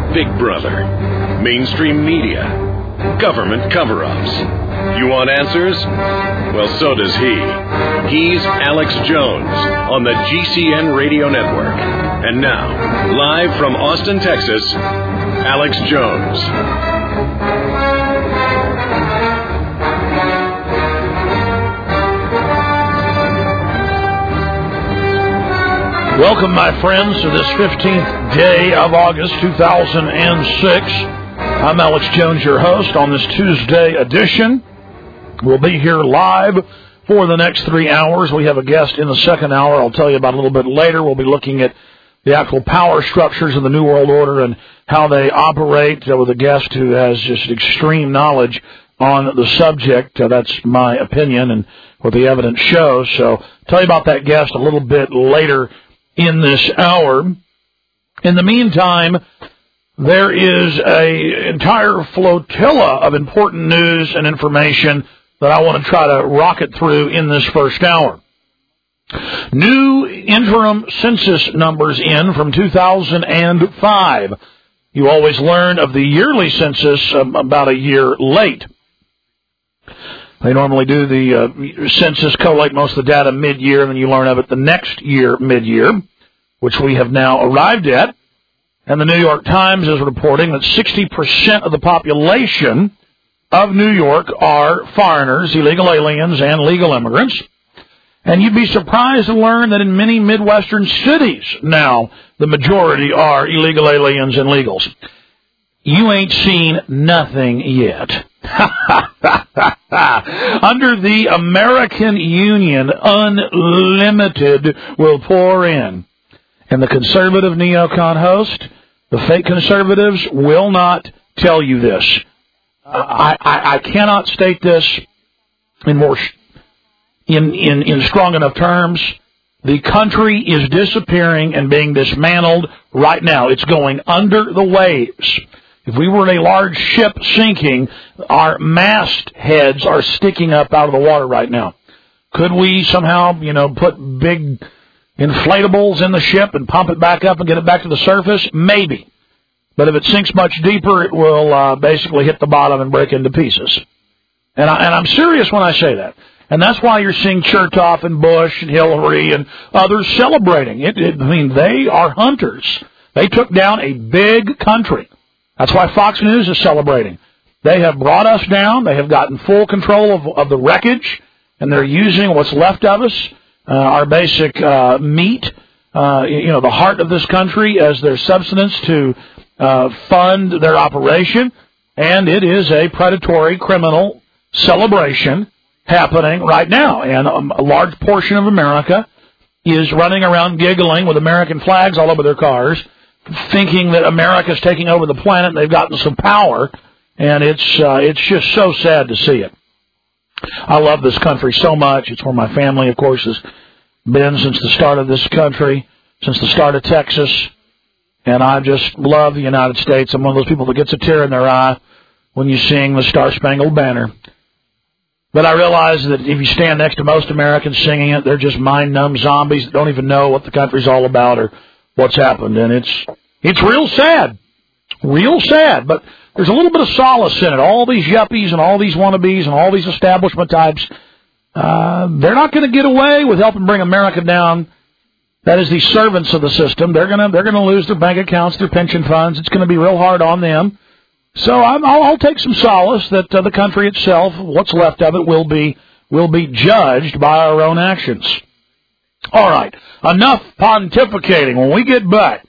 Big Brother, mainstream media, government cover-ups. You want answers? Well, so does he. He's Alex Jones on the GCN Radio Network. And now, live from Austin, Texas, Alex Jones. Welcome, my friends, to this 15th day of August 2006. I'm Alex Jones, your host on this Tuesday edition. We'll be here live for the next 3 hours. We have a guest in the second hour I'll tell you about a little bit later. We'll be looking at the actual power structures of the New World Order and how they operate with a guest who has just extreme knowledge on the subject. That's my opinion and what the evidence shows. So I'll tell you about that guest a little bit later in this hour. In the meantime, there is an entire flotilla of important news and information that I want to try to rocket through in this first hour. New interim census numbers in from 2005. You always learn of the yearly census about a year late. They normally do the census, collate most of the data mid-year, and then you learn of it the next year mid-year, which we have now arrived at. And the New York Times is reporting that 60% of the population of New York are foreigners, illegal aliens, and legal immigrants. And you'd be surprised to learn that in many Midwestern cities now, the majority are illegal aliens and legals. You ain't seen nothing yet. Under the American Union, unlimited will pour in. And the conservative neocon host, the fake conservatives, will not tell you this. I cannot state this in strong enough terms. The country is disappearing and being dismantled right now. It's going under the waves. If we were in a large ship sinking, our mast heads are sticking up out of the water right now. Could we somehow, put big inflatables in the ship and pump it back up and get it back to the surface? Maybe. But if it sinks much deeper, it will basically hit the bottom and break into pieces. And I'm serious when I say that. And that's why you're seeing Chertoff and Bush and Hillary and others celebrating. They are hunters. They took down a big country. That's why Fox News is celebrating. They have brought us down. They have gotten full control of the wreckage, and they're using what's left of us, our basic meat, the heart of this country, as their substance to fund their operation. And it is a predatory criminal celebration happening right now. And a large portion of America is running around giggling with American flags all over their cars, thinking that America's taking over the planet and they've gotten some power, and it's just so sad to see it. I love this country so much. It's where my family, of course, has been since the start of this country, since the start of Texas, and I just love the United States. I'm one of those people that gets a tear in their eye when you sing the Star-Spangled Banner. But I realize that if you stand next to most Americans singing it, they're just mind-numb zombies that don't even know what the country's all about or what's happened, and it's real sad, but there's a little bit of solace in it. All these yuppies and all these wannabes and all these establishment types, they're not going to get away with helping bring America down. That is, the servants of the system. They're going to lose their bank accounts, their pension funds. It's going to be real hard on them. So I'll take some solace that the country itself, what's left of it, will be judged by our own actions. All right, enough pontificating. When we get back,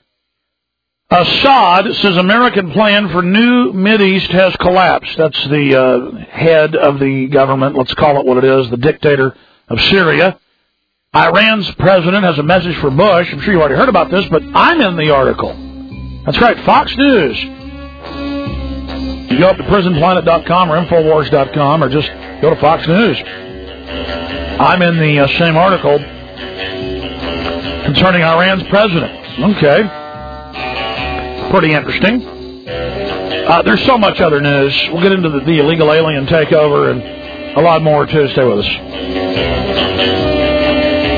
Assad says American plan for new Mideast has collapsed. That's the head of the government, let's call it what it is, the dictator of Syria. Iran's president has a message for Bush. I'm sure you already heard about this, but I'm in the article. That's right, Fox News. You go up to prisonplanet.com or Infowars.com or just go to Fox News. I'm in the same article concerning Iran's president. Okay. Pretty interesting. There's so much other news. We'll get into the illegal alien takeover and a lot more, too. Stay with us.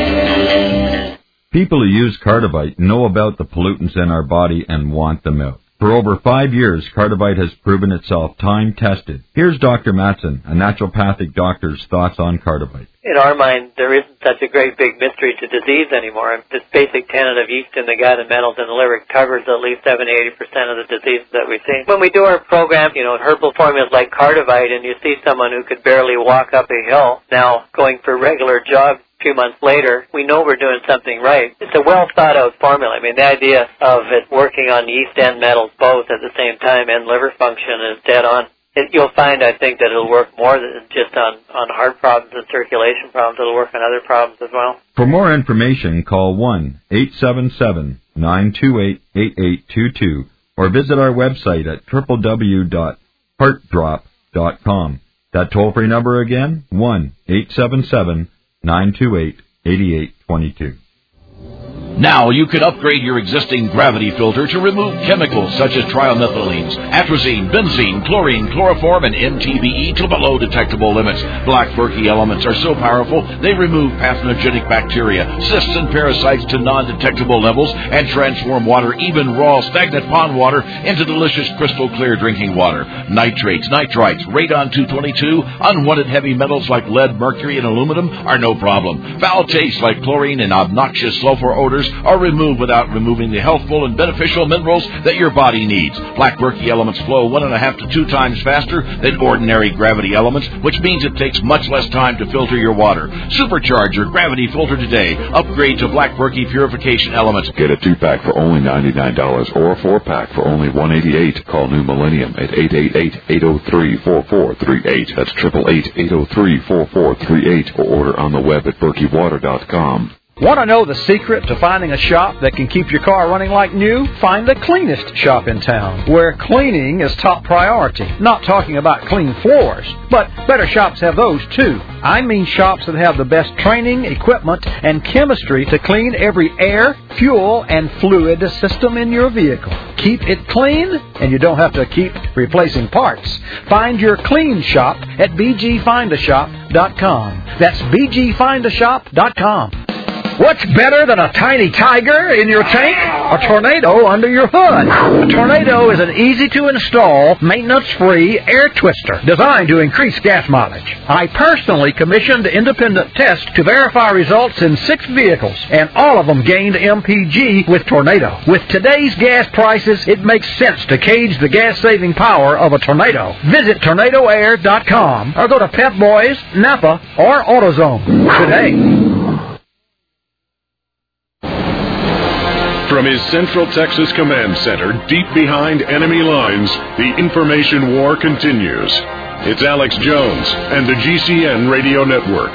People who use Cardivite know about the pollutants in our body and want them out. For over 5 years, Cardivite has proven itself time-tested. Here's Dr. Matson, a naturopathic doctor's thoughts on Cardivite. In our mind, there isn't such a great big mystery to disease anymore. This basic tenet of yeast in the gut and metals in the liver covers at least 70-80% of the diseases that we see. When we do our program, herbal formulas like Cardivite, and you see someone who could barely walk up a hill now going for regular jogs a few months later, we know we're doing something right. It's a well-thought-out formula. I mean, the idea of it working on yeast and metals both at the same time and liver function is dead on. You'll find, I think, that it'll work more than just on heart problems and circulation problems. It'll work on other problems as well. For more information, call 1-877-928-8822 or visit our website at www.heartdrop.com. That toll-free number again, 1-877-928-8822. Now you can upgrade your existing gravity filter to remove chemicals such as trimethylenes, atrazine, benzene, chlorine, chloroform, and MTBE to below detectable limits. Black Berkey elements are so powerful they remove pathogenic bacteria, cysts, and parasites to non-detectable levels and transform water, even raw, stagnant pond water, into delicious crystal clear drinking water. Nitrates, nitrites, radon-222, unwanted heavy metals like lead, mercury, and aluminum are no problem. Foul tastes like chlorine and obnoxious sulfur odors are removed without removing the healthful and beneficial minerals that your body needs. Black Berkey elements flow 1.5 to 2 times faster than ordinary gravity elements, which means it takes much less time to filter your water. Supercharge your gravity filter today. Upgrade to Black Berkey purification elements. Get a 2-pack for only $99 or a 4-pack for only $188. Call New Millennium at 888-803-4438. That's 888-803-4438 or order on the web at BerkeyWater.com. Want to know the secret to finding a shop that can keep your car running like new? Find the cleanest shop in town, where cleaning is top priority. Not talking about clean floors, but better shops have those too. I mean shops that have the best training, equipment, and chemistry to clean every air, fuel, and fluid system in your vehicle. Keep it clean, and you don't have to keep replacing parts. Find your clean shop at bgfindashop.com. That's bgfindashop.com. What's better than a tiny tiger in your tank? A tornado under your hood. A tornado is an easy-to-install, maintenance-free air twister designed to increase gas mileage. I personally commissioned independent tests to verify results in 6 vehicles, and all of them gained MPG with Tornado. With today's gas prices, it makes sense to gauge the gas-saving power of a tornado. Visit tornadoair.com or go to Pep Boys, Napa, or AutoZone today. From his Central Texas Command Center, deep behind enemy lines, the information war continues. It's Alex Jones and the GCN Radio Network.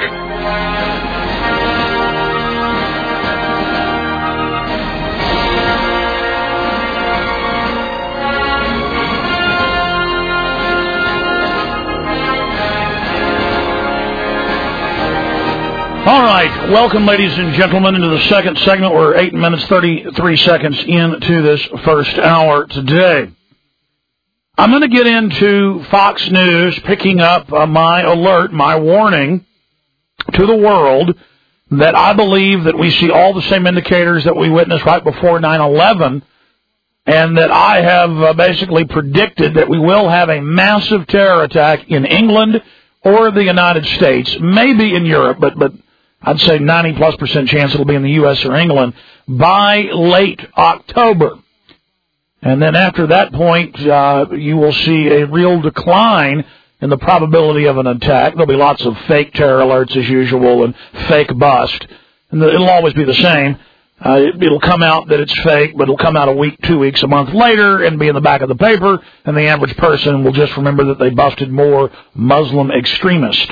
All right, welcome, ladies and gentlemen, into the second segment. We're 8 minutes, 33 seconds into this first hour today. I'm going to get into Fox News picking up my alert, my warning to the world that I believe that we see all the same indicators that we witnessed right before 9/11, and that I have basically predicted that we will have a massive terror attack in England or the United States, maybe in Europe, but I'd say 90+% chance it'll be in the U.S. or England by late October. And then after that point, you will see a real decline in the probability of an attack. There'll be lots of fake terror alerts as usual and fake bust. And it'll always be the same. It'll come out that it's fake, but it'll come out a week, 2 weeks, a month later and be in the back of the paper, and the average person will just remember that they busted more Muslim extremists.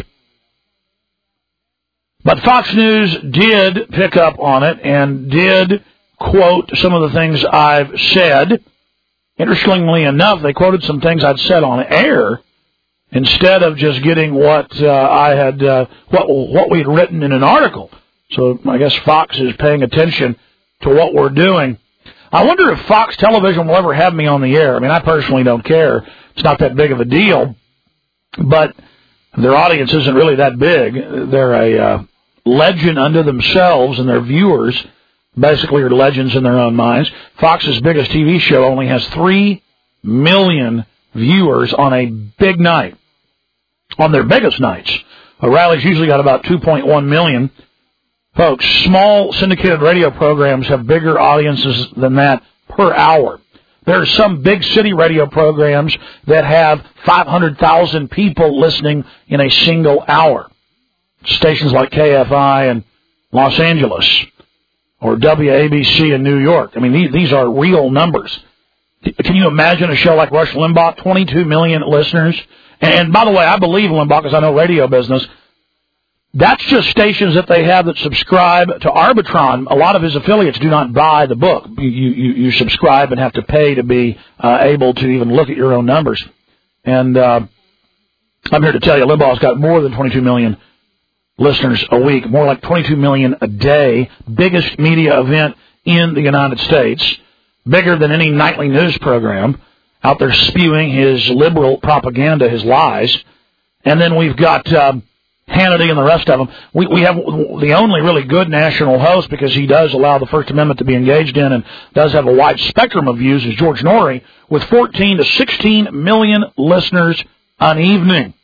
But Fox News did pick up on it and did quote some of the things I've said. Interestingly enough, they quoted some things I'd said on air instead of just getting what I had, what we had written in an article. So I guess Fox is paying attention to what we're doing. I wonder if Fox Television will ever have me on the air. I mean, I personally don't care. It's not that big of a deal. But their audience isn't really that big. They're a legend unto themselves, and their viewers basically are legends in their own minds. Fox's biggest TV show only has 3 million viewers on a big night, on their biggest nights. O'Reilly's usually got about 2.1 million. Folks, small syndicated radio programs have bigger audiences than that per hour. There are some big city radio programs that have 500,000 people listening in a single hour. Stations like KFI in Los Angeles or WABC in New York. I mean, these are real numbers. Can you imagine a show like Rush Limbaugh, 22 million listeners? And by the way, I believe Limbaugh because I know radio business. That's just stations that they have that subscribe to Arbitron. A lot of his affiliates do not buy the book. You subscribe and have to pay to be able to even look at your own numbers. And I'm here to tell you, Limbaugh's got more than 22 million listeners a week, more like 22 million a day, biggest media event in the United States, bigger than any nightly news program, out there spewing his liberal propaganda, his lies. And then we've got Hannity and the rest of them. We have the only really good national host, because he does allow the First Amendment to be engaged in and does have a wide spectrum of views, is George Norrie, with 14 to 16 million listeners an evening.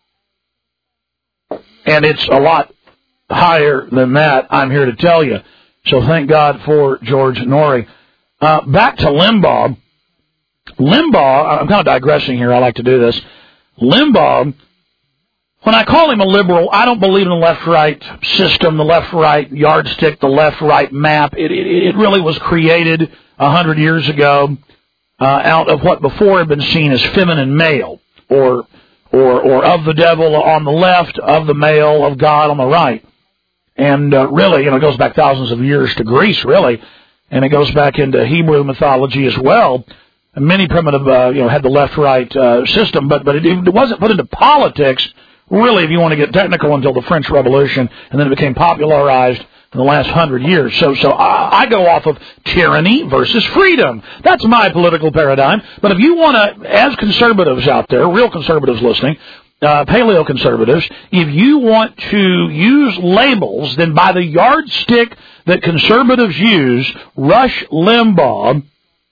And it's a lot higher than that, I'm here to tell you. So thank God for George Norrie. Back to Limbaugh. Limbaugh, I'm kind of digressing here, I like to do this. Limbaugh, when I call him a liberal, I don't believe in the left-right system, the left-right yardstick, the left-right map. It really was created 100 years ago out of what before had been seen as feminine male, or of the devil on the left, of the male, of God on the right. And really, it goes back thousands of years to Greece, really, and it goes back into Hebrew mythology as well. And many primitive, had the left-right system, but it wasn't put into politics, really, if you want to get technical, until the French Revolution, and then it became popularized in the last 100 years. So I go off of tyranny versus freedom. That's my political paradigm. But if you want to, as conservatives out there, real conservatives listening, paleo-conservatives, if you want to use labels, then by the yardstick that conservatives use, Rush Limbaugh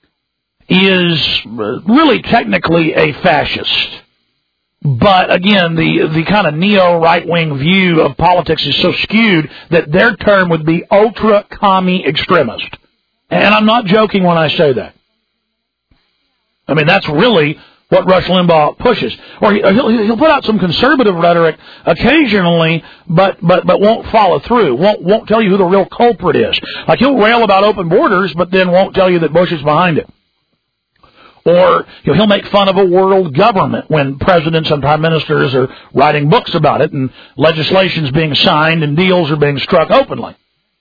is really technically a fascist. But again, the kind of neo-right-wing view of politics is so skewed that their term would be ultra-commie extremist. And I'm not joking when I say that. I mean, that's really what Rush Limbaugh pushes. Or he'll put out some conservative rhetoric occasionally, but won't follow through. Won't tell you who the real culprit is. Like, he'll rail about open borders, but then won't tell you that Bush is behind it. Or he'll make fun of a world government when presidents and prime ministers are writing books about it and legislation's being signed and deals are being struck openly.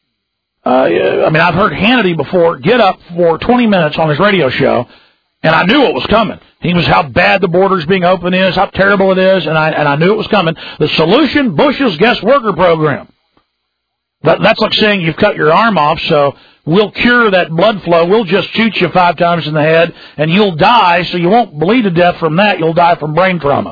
I've heard Hannity before get up for 20 minutes on his radio show, and I knew it was coming. He was how bad the borders being open is, how terrible it is, and I knew it was coming. The solution, Bush's guest worker program. That's like saying you've cut your arm off, so we'll cure that blood flow. We'll just shoot you 5 times in the head, and you'll die, so you won't bleed to death from that. You'll die from brain trauma.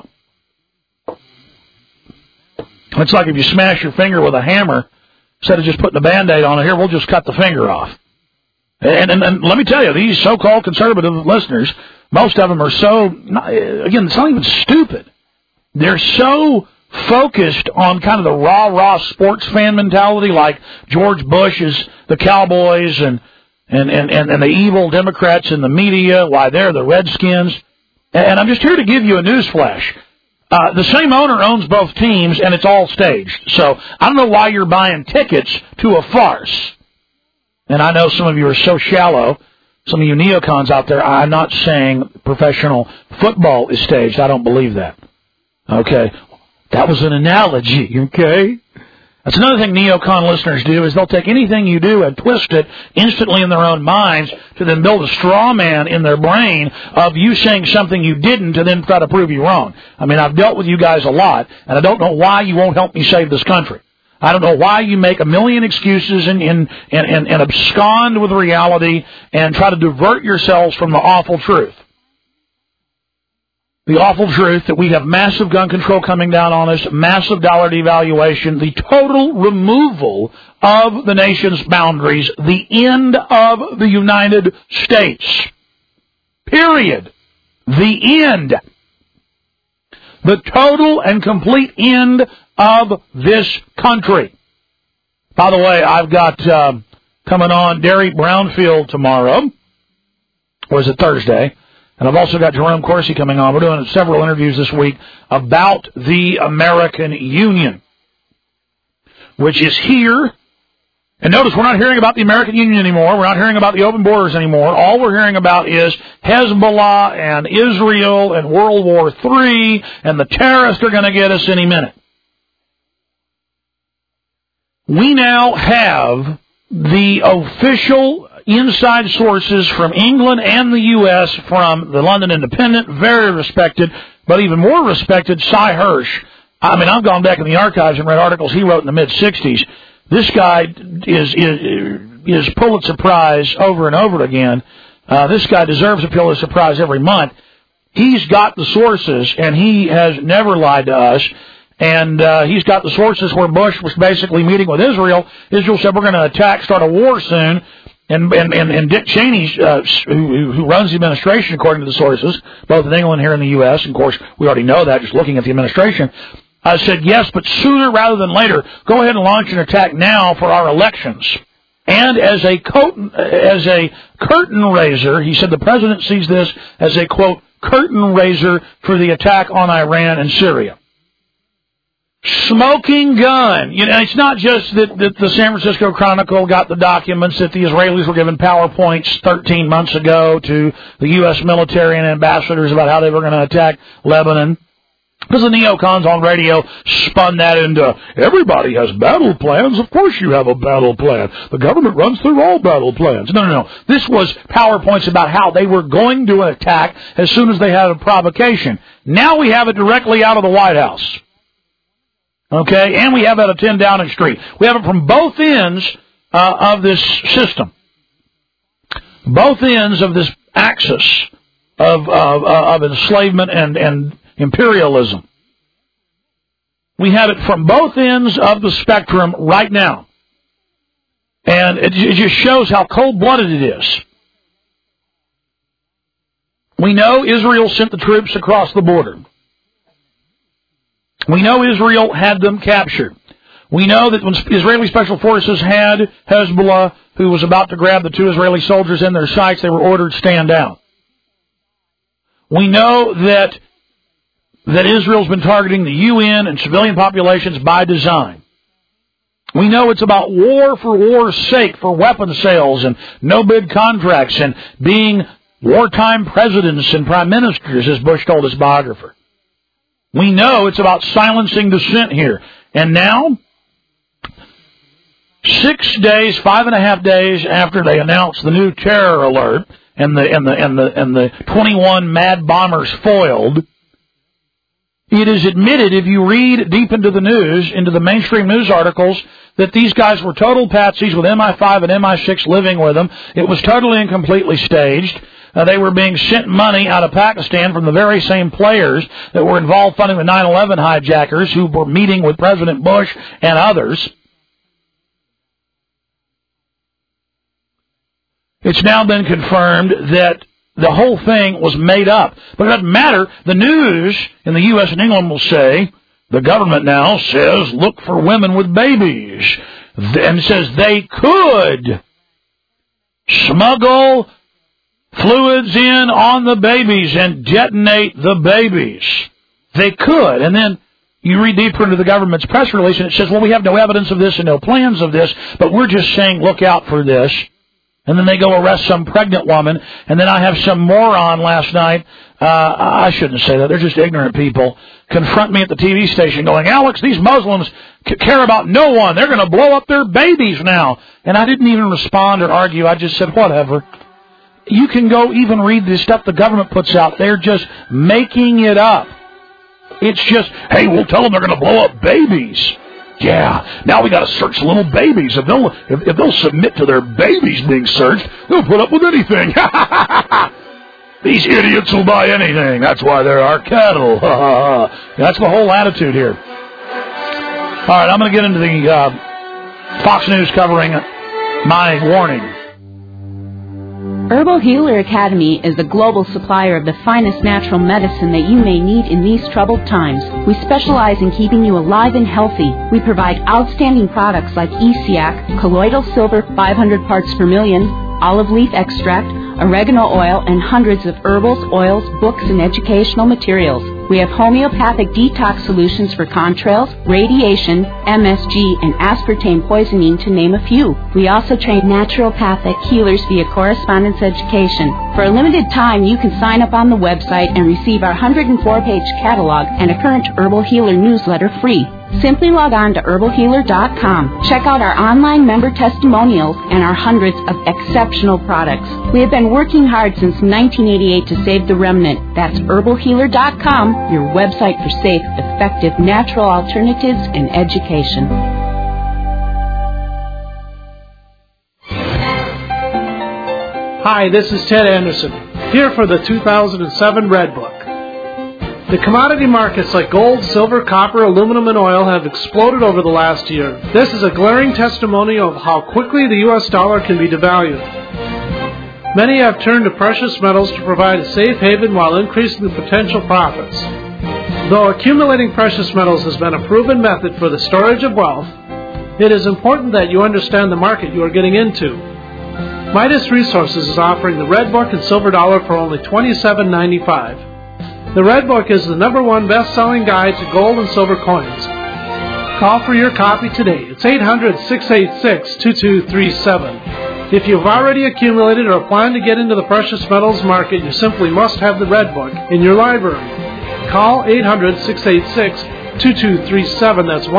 It's like if you smash your finger with a hammer, instead of just putting a Band-Aid on it, here, we'll just cut the finger off. And let me tell you, these so-called conservative listeners, most of them are so, again, it's not even stupid. They're so focused on kind of the rah-rah sports fan mentality, like George Bush is the Cowboys and the evil Democrats in the media, why they're the Redskins. And I'm just here to give you a news flash. The same owner owns both teams, and it's all staged. So I don't know why you're buying tickets to a farce. And I know some of you are so shallow, some of you neocons out there, I'm not saying professional football is staged. I don't believe that. Okay? That was an analogy, okay? That's another thing neocon listeners do, is they'll take anything you do and twist it instantly in their own minds to then build a straw man in their brain of you saying something you didn't to then try to prove you wrong. I mean, I've dealt with you guys a lot, and I don't know why you won't help me save this country. I don't know why you make a million excuses and abscond with reality and try to divert yourselves from the awful truth. The awful truth that we have massive gun control coming down on us, massive dollar devaluation, the total removal of the nation's boundaries, the end of the United States. Period. The end. The total and complete end of this country. By the way, I've got coming on Derry Brownfield tomorrow. Or is it Thursday? And I've also got Jerome Corsi coming on. We're doing several interviews this week about the American Union, which is here. And notice, we're not hearing about the American Union anymore. We're not hearing about the open borders anymore. All we're hearing about is Hezbollah and Israel and World War III, and the terrorists are going to get us any minute. We now have the official inside sources from England and the U.S., from the London Independent, very respected, but even more respected, Cy Hirsch. I mean, I've gone back in the archives and read articles he wrote in the mid-'60s. This guy is Pulitzer Prize over and over again. This guy deserves a Pulitzer Prize every month. He's got the sources, and he has never lied to us. And he's got the sources where Bush was basically meeting with Israel. Israel said, we're going to attack, start a war soon. And Dick Cheney, who runs the administration, according to the sources, both in England and here in the U.S., and of course we already know that just looking at the administration, said, yes, but sooner rather than later, go ahead and launch an attack now for our elections. And as a curtain raiser, he said the president sees this as a, quote, curtain raiser for the attack on Iran and Syria. Smoking gun. You know, it's not just that the San Francisco Chronicle got the documents that the Israelis were given PowerPoints 13 months ago to the U.S. military and ambassadors about how they were going to attack Lebanon. Because the neocons on radio spun that into, everybody has battle plans. Of course you have a battle plan. The government runs through all battle plans. No. This was PowerPoints about how they were going to attack as soon as they had a provocation. Now we have it directly out of the White House. Okay? And we have it out of 10 Downing Street. We have it from both ends of this system. Both ends of this axis of enslavement and imperialism. We have it from both ends of the spectrum right now. And it just shows how cold-blooded it is. We know Israel sent the troops across the border. We know Israel had them captured. We know that when Israeli Special Forces had Hezbollah, who was about to grab the 2 Israeli soldiers in their sights, they were ordered stand down. We know that Israel's been targeting the UN and civilian populations by design. We know it's about war for war's sake, for weapon sales and no-bid contracts and being wartime presidents and prime ministers, as Bush told his biographer. We know it's about silencing dissent here. And now, 5.5 days after they announced the new terror alert and the 21 mad bombers foiled, it is admitted, if you read deep into the news, into the mainstream news articles, that these guys were total patsies with MI5 and MI6 living with them. It was totally and completely staged. They were being sent money out of Pakistan from the very same players that were involved funding the 9/11 hijackers who were meeting with President Bush and others. It's now been confirmed that the whole thing was made up. But it doesn't matter. The news in the U.S. and England will say, the government now says, look for women with babies. And says they could smuggle fluids in on the babies and detonate the babies. They could. And then you read deeper into the government's press release and it says, well, we have no evidence of this and no plans of this, but we're just saying look out for this. And then they go arrest some pregnant woman. And then I have some moron last night, I shouldn't say that, they're just ignorant people, confront me at the TV station going, Alex, these Muslims care about no one. They're going to blow up their babies now. And I didn't even respond or argue. I just said, whatever. You can go even read the stuff the government puts out. They're just making it up. It's just, hey, we'll tell them they're going to blow up babies. Yeah, now we got to search little babies. If they'll submit to their babies being searched, they'll put up with anything. These idiots will buy anything. That's why they're our cattle. That's the whole attitude here. All right, I'm going to get into the Fox News covering my warning. Herbal Healer Academy is the global supplier of the finest natural medicine that you may need in these troubled times. We specialize in keeping you alive and healthy. We provide outstanding products like ESIAC, colloidal silver 500 parts per million, olive leaf extract, oregano oil, and hundreds of herbals, oils, books, and educational materials. We have homeopathic detox solutions for contrails, radiation, MSG, and aspartame poisoning, to name a few. We also train naturopathic healers via correspondence education. For a limited time, you can sign up on the website and receive our 104-page catalog and a current Herbal Healer newsletter free. Simply log on to herbalhealer.com. Check out our online member testimonials and our hundreds of exceptional products. We have been working hard since 1988 to save the remnant. That's herbalhealer.com, your website for safe, effective, natural alternatives and education. Hi, this is Ted Anderson, here for the 2007 Red Book. The commodity markets like gold, silver, copper, aluminum, and oil have exploded over the last year. This is a glaring testimony of how quickly the U.S. dollar can be devalued. Many have turned to precious metals to provide a safe haven while increasing the potential profits. Though accumulating precious metals has been a proven method for the storage of wealth, it is important that you understand the market you are getting into. Midas Resources is offering the Red Book and Silver Dollar for only $27.95. The Red Book is the #1 best-selling guide to gold and silver coins. Call for your copy today. It's 800-686-2237. If you've already accumulated or plan to get into the precious metals market, you simply must have the Red Book in your library. Call 800-686-2237. That's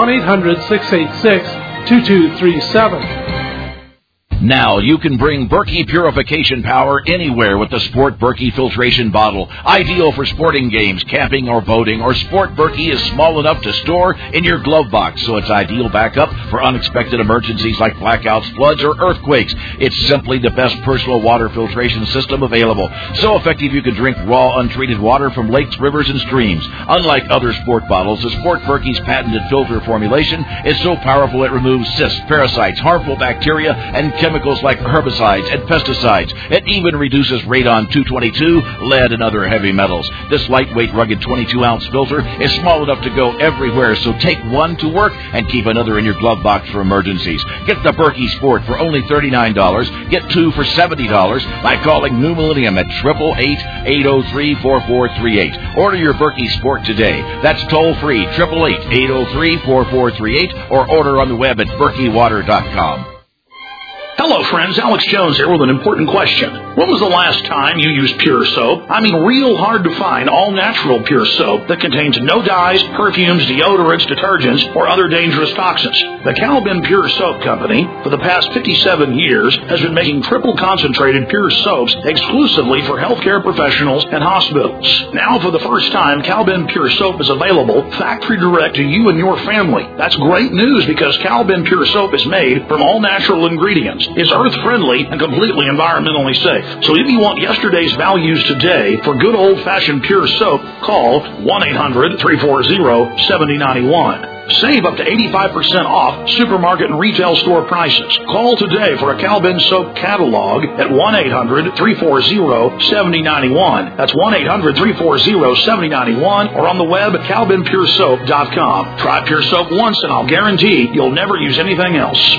1-800-686-2237. Now you can bring Berkey purification power anywhere with the Sport Berkey filtration bottle. Ideal for sporting games, camping, or boating. Or Sport Berkey is small enough to store in your glove box, so it's ideal backup for unexpected emergencies like blackouts, floods, or earthquakes. It's simply the best personal water filtration system available. So effective you can drink raw, untreated water from lakes, rivers, and streams. Unlike other sport bottles, the Sport Berkey's patented filter formulation is so powerful it removes cysts, parasites, harmful bacteria, and chemicals like herbicides and pesticides. It even reduces radon-222, lead, and other heavy metals. This lightweight, rugged 22-ounce filter is small enough to go everywhere, so take one to work and keep another in your glove box for emergencies. Get the Berkey Sport for only $39. Get two for $70 by calling New Millennium at 888-803-4438. Order your Berkey Sport today. That's toll-free, 888-803-4438, or order on the web at berkeywater.com. Hello, friends. Alex Jones here with an important question. When was the last time you used Pure Soap? I mean, real hard to find all-natural Pure Soap that contains no dyes, perfumes, deodorants, detergents, or other dangerous toxins. The Calvin Pure Soap Company, for the past 57 years, has been making triple-concentrated Pure Soaps exclusively for healthcare professionals and hospitals. Now, for the first time, Calvin Pure Soap is available factory direct to you and your family. That's great news because Calvin Pure Soap is made from all-natural ingredients. It's earth-friendly and completely environmentally safe. So if you want yesterday's values today for good old-fashioned Pure Soap, call 1-800-340-7091. Save up to 85% off supermarket and retail store prices. Call today for a Calvin Soap catalog at 1-800-340-7091. That's 1-800-340-7091, or on the web at calvinpuresoap.com. Try Pure Soap once and I'll guarantee you'll never use anything else.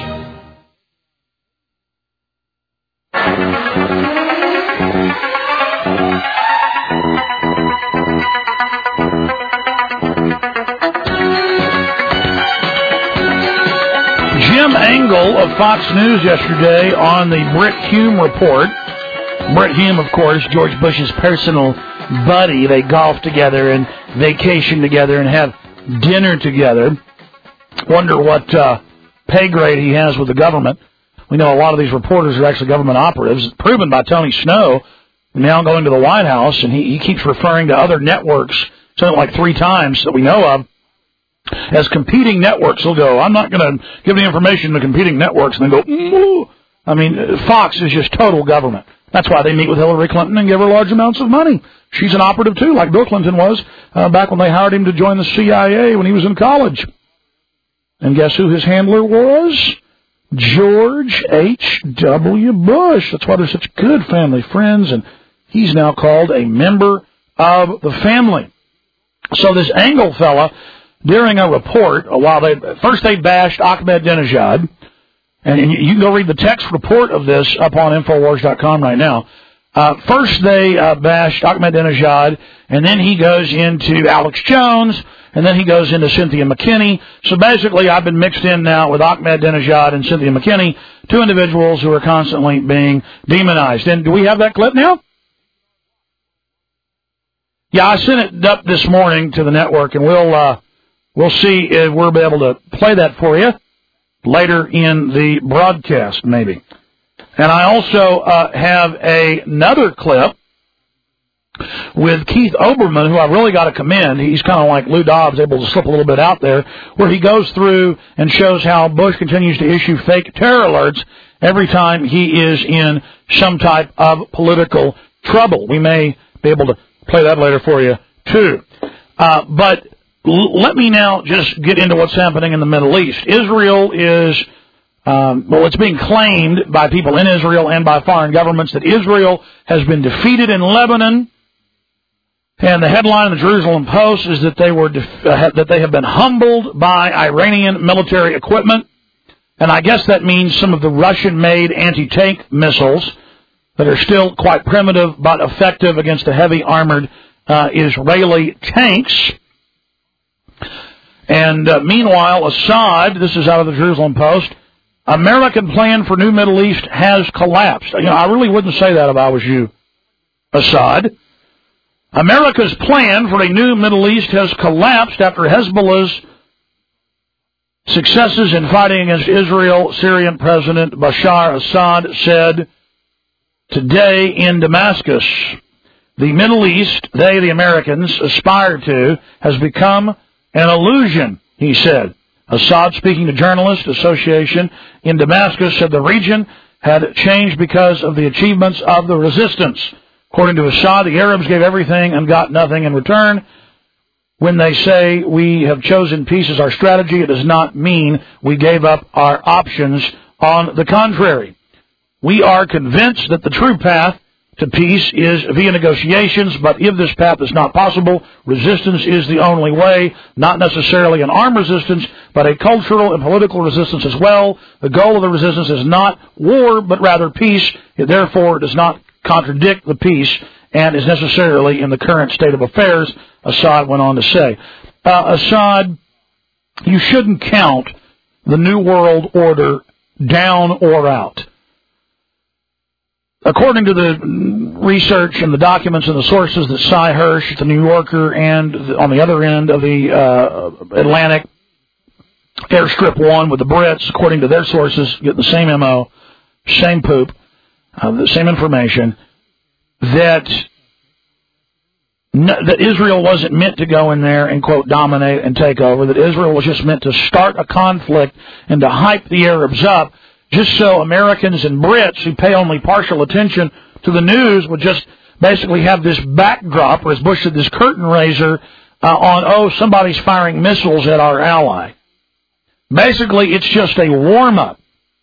Jim Engel of Fox News yesterday on the Brit Hume report. Brit Hume, of course, George Bush's personal buddy. They golf together and vacation together and have dinner together. Wonder what pay grade he has with the government. We know a lot of these reporters are actually government operatives, proven by Tony Snow, now going to the White House, and he keeps referring to other networks, something like 3 times that we know of, as competing networks. He'll go, I'm not going to give the information to competing networks, and then go, ooh. I mean, Fox is just total government. That's why they meet with Hillary Clinton and give her large amounts of money. She's an operative, too, like Bill Clinton was back when they hired him to join the CIA when he was in college. And guess who his handler was? George H.W. Bush. That's why they're such good family friends, and he's now called a member of the family. So this Engel fella, during a report, first they bashed Ahmadinejad, and you can go read the text report of this up on Infowars.com right now. First they bashed Ahmadinejad, and then he goes into Alex Jones, and then he goes into Cynthia McKinney. So basically I've been mixed in now with Ahmadinejad and Cynthia McKinney, two individuals who are constantly being demonized. And do we have that clip now? Yeah, I sent it up this morning to the network, and we'll see if we'll be able to play that for you later in the broadcast, maybe. And I also have another clip with Keith Olbermann, who I've really got to commend. He's kind of like Lou Dobbs, able to slip a little bit out there, where he goes through and shows how Bush continues to issue fake terror alerts every time he is in some type of political trouble. We may be able to play that later for you, too. But let me now just get into what's happening in the Middle East. Israel is, it's being claimed by people in Israel and by foreign governments that Israel has been defeated in Lebanon. And the headline of the Jerusalem Post is that they have been humbled by Iranian military equipment. And I guess that means some of the Russian-made anti-tank missiles that are still quite primitive but effective against the heavy armored Israeli tanks. And meanwhile, Assad, this is out of the Jerusalem Post, American plan for new Middle East has collapsed. I really wouldn't say that if I was you, Assad. America's plan for a new Middle East has collapsed after Hezbollah's successes in fighting against Israel. Syrian President Bashar Assad said today in Damascus, the Middle East, they, the Americans, aspire to, has become an illusion, he said. Assad, speaking to Journalists Association in Damascus, said the region had changed because of the achievements of the resistance. According to Assad, the Arabs gave everything and got nothing in return. When they say we have chosen peace as our strategy, it does not mean we gave up our options. On the contrary, we are convinced that the true path to peace is via negotiations, but if this path is not possible, resistance is the only way, not necessarily an armed resistance, but a cultural and political resistance as well. The goal of the resistance is not war, but rather peace. It therefore does not contradict the peace and is necessarily in the current state of affairs, Assad went on to say. Assad, you shouldn't count the New World Order down or out. According to the research and the documents and the sources that Cy Hirsch, the New Yorker, and on the other end of the Atlantic, Airstrip 1 with the Brits, according to their sources, getting the same MO, same poop, the same information, that Israel wasn't meant to go in there and, quote, dominate and take over, that Israel was just meant to start a conflict and to hype the Arabs up, just so Americans and Brits who pay only partial attention to the news would just basically have this backdrop, or as Bush said, this curtain raiser on, somebody's firing missiles at our ally. Basically, it's just a warm-up.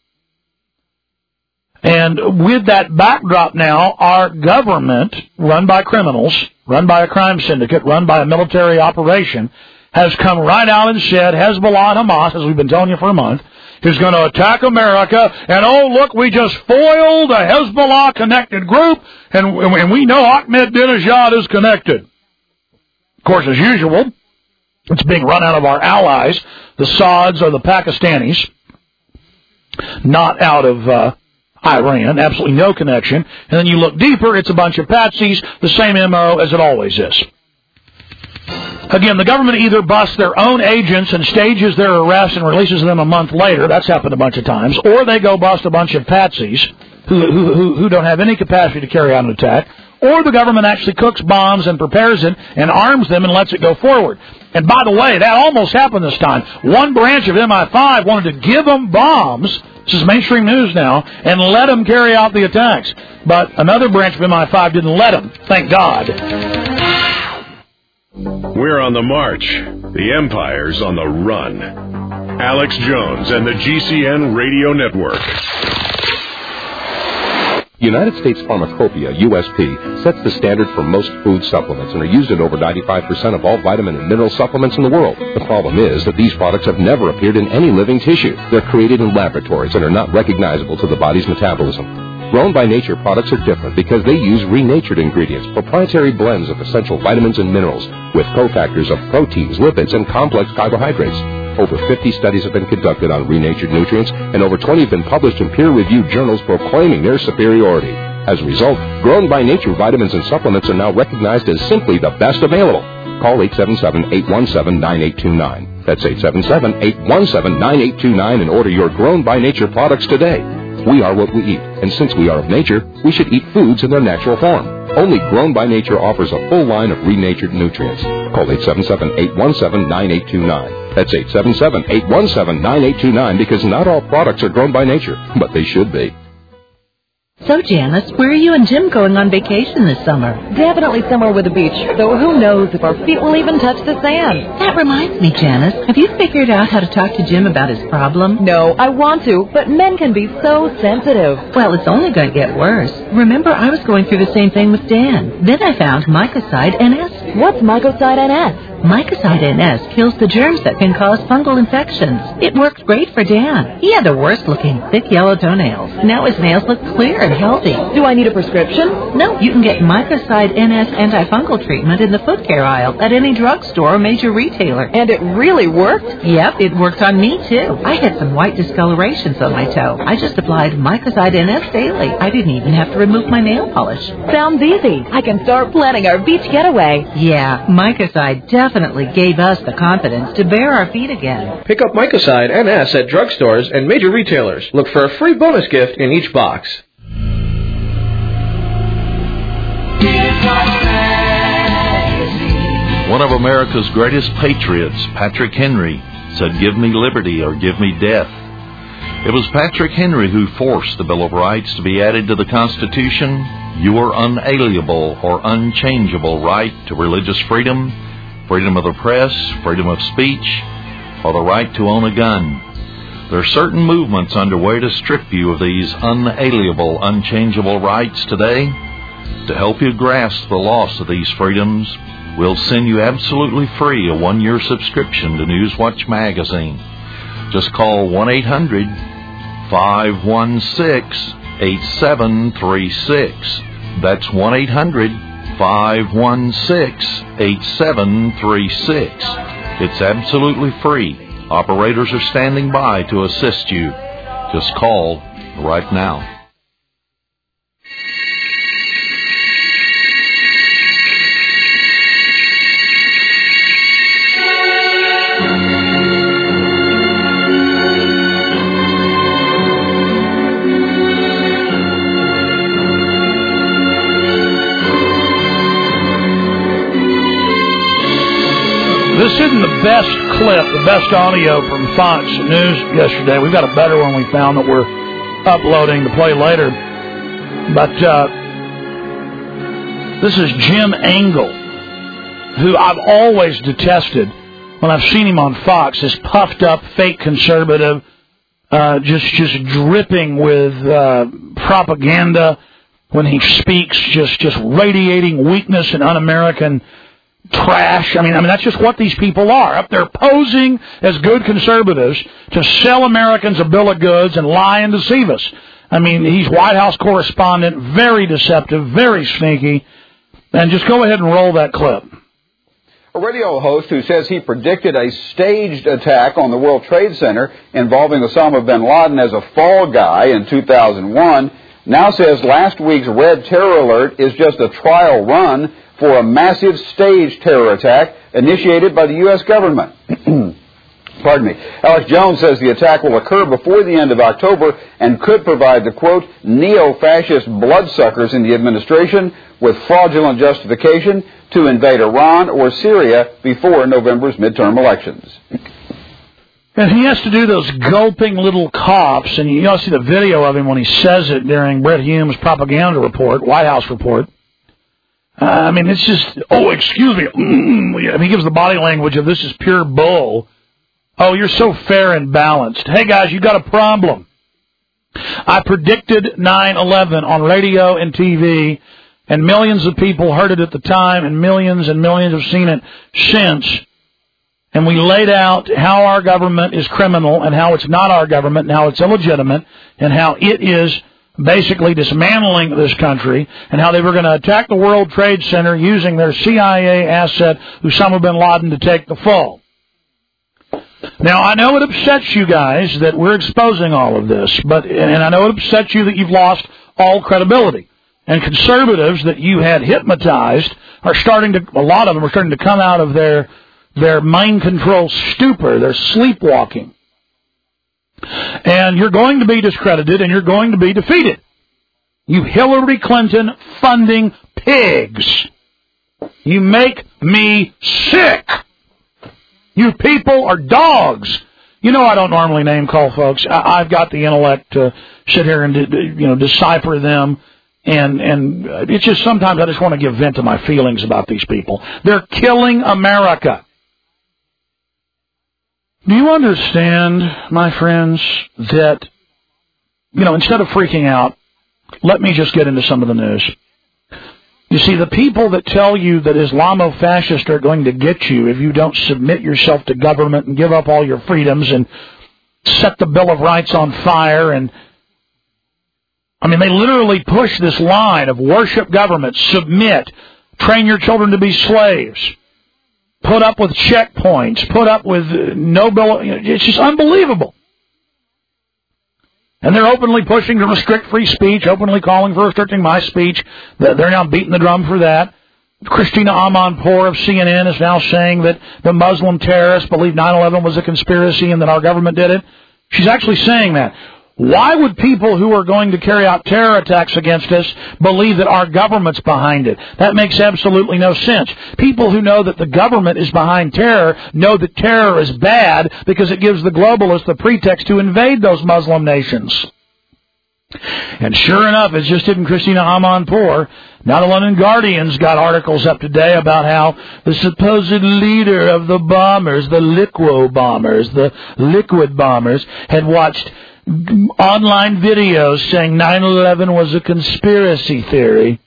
And with that backdrop now, our government, run by criminals, run by a crime syndicate, run by a military operation, has come right out and said Hezbollah and Hamas, as we've been telling you for a month, is going to attack America, and look, we just foiled a Hezbollah-connected group, and we know Ahmadinejad is connected. Of course, as usual, it's being run out of our allies, the Sauds or the Pakistanis, not out of Iran, absolutely no connection. And then you look deeper, it's a bunch of patsies, the same MO as it always is. Again, the government either busts their own agents and stages their arrests and releases them a month later, that's happened a bunch of times, or they go bust a bunch of patsies who don't have any capacity to carry out an attack, or the government actually cooks bombs and prepares it and arms them and lets it go forward. And by the way, that almost happened this time. One branch of MI5 wanted to give them bombs, this is mainstream news now, and let them carry out the attacks. But another branch of MI5 didn't let them, thank God. We're on the march. The Empire's on the run. Alex Jones and the GCN Radio Network. United States Pharmacopoeia, USP, sets the standard for most food supplements and are used in over 95% of all vitamin and mineral supplements in the world. The problem is that these products have never appeared in any living tissue. They're created in laboratories and are not recognizable to the body's metabolism. Grown by Nature products are different because they use renatured ingredients, proprietary blends of essential vitamins and minerals, with cofactors of proteins, lipids, and complex carbohydrates. Over 50 studies have been conducted on renatured nutrients, and over 20 have been published in peer-reviewed journals proclaiming their superiority. As a result, Grown by Nature vitamins and supplements are now recognized as simply the best available. Call 877-817-9829. That's 877-817-9829 and order your Grown by Nature products today. We are what we eat, and since we are of nature, we should eat foods in their natural form. Only Grown by Nature offers a full line of renatured nutrients. Call 877-817-9829. That's 877-817-9829 because not all products are grown by nature, but they should be. So, Janice, where are you and Jim going on vacation this summer? Definitely somewhere with a beach, though who knows if our feet will even touch the sand. That reminds me, Janice, have you figured out how to talk to Jim about his problem? No, I want to, but men can be so sensitive. Well, it's only going to get worse. Remember, I was going through the same thing with Dan. Then I found Mycoside NS. What's Mycoside NS? Mycoside NS kills the germs that can cause fungal infections. It worked great for Dan. He had the worst-looking, thick yellow toenails. Now his nails look clear and healthy. Do I need a prescription? No, you can get Mycoside NS antifungal treatment in the foot care aisle at any drugstore or major retailer. And it really worked? Yep, it worked on me, too. I had some white discolorations on my toe. I just applied Mycoside NS daily. I didn't even have to remove my nail polish. Sounds easy. I can start planning our beach getaway. Yeah, Mycoside definitely gave us the confidence to bare our feet again. Pick up Mycoside NS at drugstores and major retailers. Look for a free bonus gift in each box. One of America's greatest patriots, Patrick Henry, said, "Give me liberty or give me death." It was Patrick Henry who forced the Bill of Rights to be added to the Constitution. Your unalienable or unchangeable right to religious freedom, freedom of the press, freedom of speech, or the right to own a gun. There are certain movements underway to strip you of these unalienable, unchangeable rights today. To help you grasp the loss of these freedoms, we'll send you absolutely free a 1-year subscription to Newswatch magazine. Just call 1-800-516-8736. That's 1-800-516-8736. It's absolutely free. Operators are standing by to assist you. Just call right now. This isn't the best clip, the best audio from Fox News yesterday. We've got a better one we found that we're uploading to play later. But this is Jim Engel, who I've always detested when I've seen him on Fox, this puffed up, fake conservative, just dripping with propaganda when he speaks, just radiating weakness and un-American trash. I mean, that's just what these people are. Up there posing as good conservatives to sell Americans a bill of goods and lie and deceive us. I mean, he's White House correspondent, very deceptive, very sneaky. And just go ahead and roll that clip. A radio host who says he predicted a staged attack on the World Trade Center involving Osama bin Laden as a fall guy in 2001 now says last week's red terror alert is just a trial run for a massive staged terror attack initiated by the U.S. government. Pardon me. Alex Jones says the attack will occur before the end of October and could provide the, quote, neo-fascist bloodsuckers in the administration with fraudulent justification to invade Iran or Syria before November's midterm elections. And he has to do those gulping little coughs, and you all see the video of him when he says it during Brett Hume's propaganda report, White House report. It's just, excuse me. He gives the body language of this is pure bull. Oh, you're so fair and balanced. Hey, guys, you got a problem. I predicted 9/11 on radio and TV, and millions of people heard it at the time, and millions have seen it since. And we laid out how our government is criminal and how it's not our government and how it's illegitimate and how it is basically dismantling this country and how they were going to attack the World Trade Center using their CIA asset, Osama bin Laden, to take the fall. Now, I know it upsets you guys that we're exposing all of this, and I know it upsets you that you've lost all credibility. And conservatives that you had hypnotized are a lot of them are starting to come out of their mind control stupor. They're sleepwalking. And you're going to be discredited and you're going to be defeated. You Hillary Clinton funding pigs. You make me sick. You people are dogs. You know I don't normally name call folks. I've got the intellect to sit here and decipher them. And it's just sometimes I just want to give vent to my feelings about these people. They're killing America. Do you understand, my friends, that, instead of freaking out, let me just get into some of the news. You see, the people that tell you that Islamo-fascists are going to get you if you don't submit yourself to government and give up all your freedoms and set the Bill of Rights on fire and they literally push this line of worship government, submit, train your children to be slaves, put up with checkpoints, put up with no bill. It's just unbelievable. And they're openly pushing to restrict free speech, openly calling for restricting my speech. They're now beating the drum for that. Christina Amanpour of CNN is now saying that the Muslim terrorists believe 9/11 was a conspiracy and that our government did it. She's actually saying that. Why would people who are going to carry out terror attacks against us believe that our government's behind it? That makes absolutely no sense. People who know that the government is behind terror know that terror is bad because it gives the globalists the pretext to invade those Muslim nations. And sure enough, it's just in Christina Amanpour. Now the London Guardian's got articles up today about how the supposed leader of the bombers, the liquid bombers, had watched online videos saying 9/11 was a conspiracy theory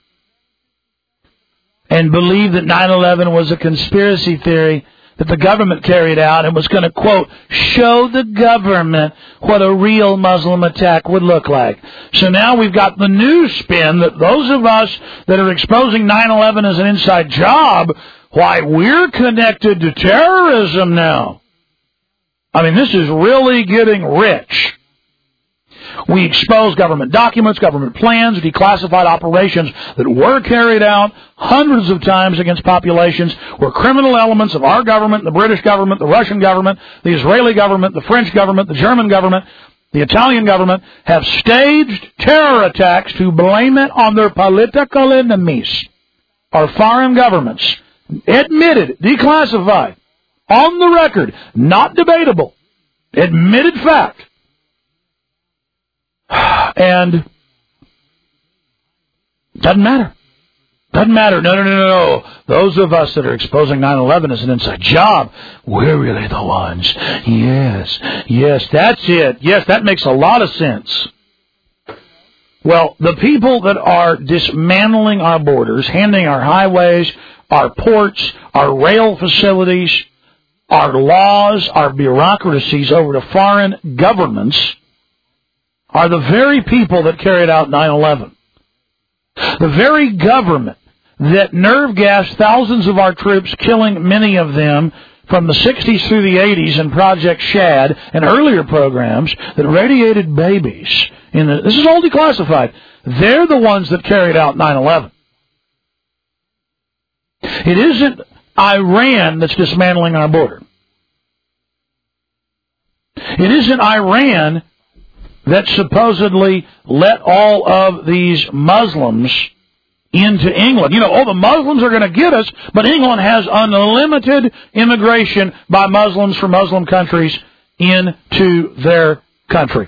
and believed that 9/11 was a conspiracy theory that the government carried out and was going to, quote, show the government what a real Muslim attack would look like. So now we've got the new spin that those of us that are exposing 9/11 as an inside job, why, we're connected to terrorism now. This is really getting rich. We expose government documents, government plans, declassified operations that were carried out hundreds of times against populations where criminal elements of our government, the British government, the Russian government, the Israeli government, the French government, the German government, the Italian government have staged terror attacks to blame it on their political enemies, our foreign governments. Admitted, declassified, on the record, not debatable, admitted fact. And doesn't matter. Doesn't matter. No. Those of us that are exposing 9/11 as an inside job, we're really the ones. Yes, that's it. Yes, that makes a lot of sense. Well, the people that are dismantling our borders, handing our highways, our ports, our rail facilities, our laws, our bureaucracies over to foreign governments are the very people that carried out 9/11. The very government that nerve gassed thousands of our troops, killing many of them from the 60s through the 80s in Project Shad and earlier programs that radiated babies. This is all declassified. They're the ones that carried out 9/11. It isn't Iran that's dismantling our border. It isn't Iran that supposedly let all of these Muslims into England. The Muslims are going to get us, but England has unlimited immigration by Muslims from Muslim countries into their country.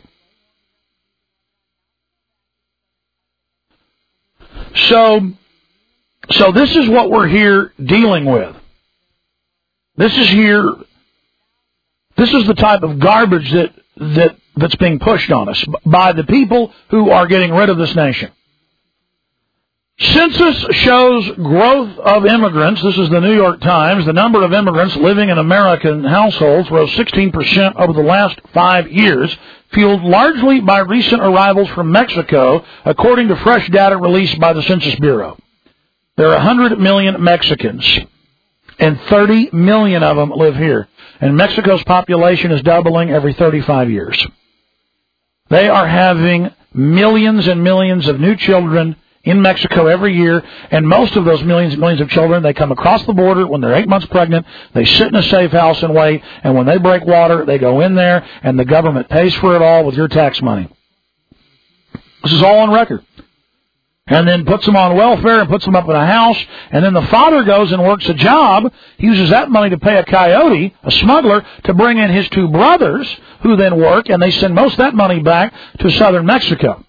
So this is what we're here dealing with. This This is the type of garbage that's being pushed on us by the people who are getting rid of this nation. Census shows growth of immigrants. This is the New York Times. The number of immigrants living in American households rose 16% over the last 5 years, fueled largely by recent arrivals from Mexico, according to fresh data released by the Census Bureau. There are 100 million Mexicans, and 30 million of them live here. And Mexico's population is doubling every 35 years. They are having millions and millions of new children in Mexico every year, and most of those millions and millions of children, they come across the border when they're 8 months pregnant, they sit in a safe house and wait, and when they break water, they go in there, and the government pays for it all with your tax money. This is all on record. And then puts them on welfare and puts them up in a house, and then the father goes and works a job, uses that money to pay a coyote, a smuggler, to bring in his 2 brothers, who then work, and they send most of that money back to southern Mexico.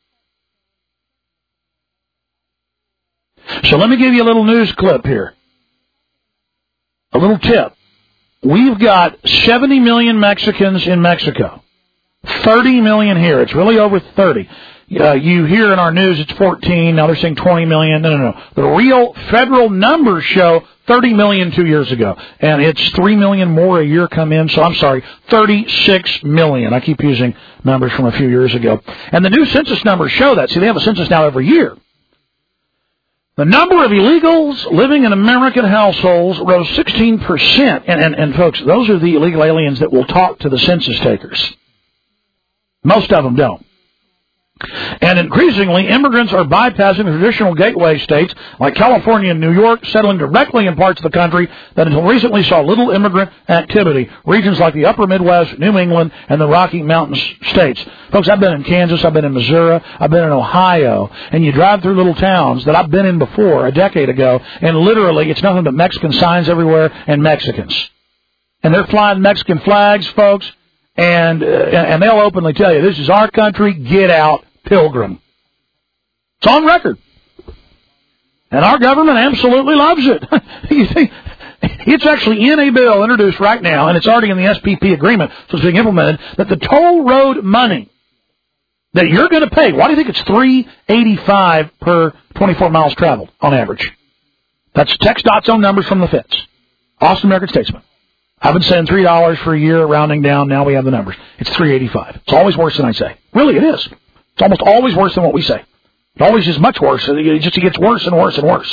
So let me give you a little news clip here. A little tip. We've got 70 million Mexicans in Mexico. 30 million here. It's really over 30. You hear in our news it's 14. Now they're saying 20 million. No. The real federal numbers show 30 million 2 years ago. And it's 3 million more a year come in. So I'm sorry, 36 million. I keep using numbers from a few years ago. And the new census numbers show that. See, they have a census now every year. The number of illegals living in American households rose 16%. And folks, those are the illegal aliens that will talk to the census takers. Most of them don't. And increasingly, immigrants are bypassing the traditional gateway states like California and New York, settling directly in parts of the country that until recently saw little immigrant activity. Regions like the upper Midwest, New England, and the Rocky Mountain states. Folks, I've been in Kansas, I've been in Missouri, I've been in Ohio, and you drive through little towns that I've been in before, a decade ago, and literally it's nothing but Mexican signs everywhere and Mexicans. And they're flying Mexican flags, folks, and they'll openly tell you, this is our country, get out. Pilgrim. It's on record. And our government absolutely loves it. You think it's actually in a bill introduced right now, and it's already in the SPP agreement, so it's being implemented, that the toll road money that you're going to pay, why do you think it's $3.85 per 24 miles traveled on average? That's TxDOT's own numbers from the feds. Austin American Statesman. I've been saying $3 for a year, rounding down. Now we have the numbers. It's $3.85. It's always worse than I say. Really, it is. It's almost always worse than what we say. It always is much worse. It gets worse and worse and worse.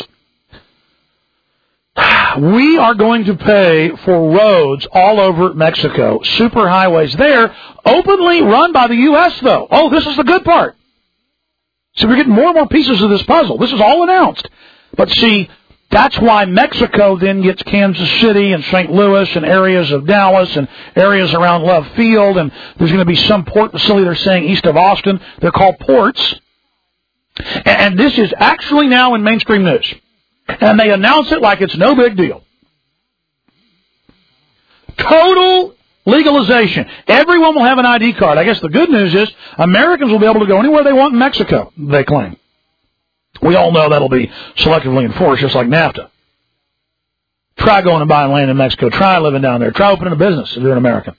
We are going to pay for roads all over Mexico, superhighways there, openly run by the U.S., though. Oh, this is the good part. So we're getting more and more pieces of this puzzle. This is all announced. But see, that's why Mexico then gets Kansas City and St. Louis and areas of Dallas and areas around Love Field. And there's going to be some port facility they're saying east of Austin. They're called ports. And this is actually now in mainstream news. And they announce it like it's no big deal. Total legalization. Everyone will have an ID card. I guess the good news is Americans will be able to go anywhere they want in Mexico, they claim. We all know that'll be selectively enforced, just like NAFTA. Try going and buying land in Mexico. Try living down there. Try opening a business if you're an American.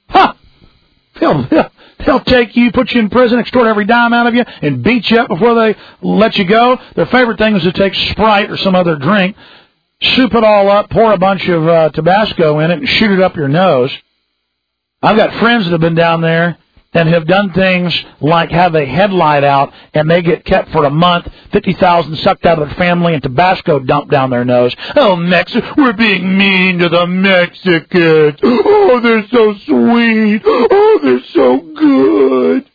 They'll take you, put you in prison, extort every dime out of you, and beat you up before they let you go. Their favorite thing is to take Sprite or some other drink, soup it all up, pour a bunch of Tabasco in it, and shoot it up your nose. I've got friends that have been down there and have done things like have a headlight out, and they get kept for a month, $50,000 sucked out of their family, and Tabasco dumped down their nose. Oh, we're being mean to the Mexicans. Oh, they're so sweet. Oh, they're so good.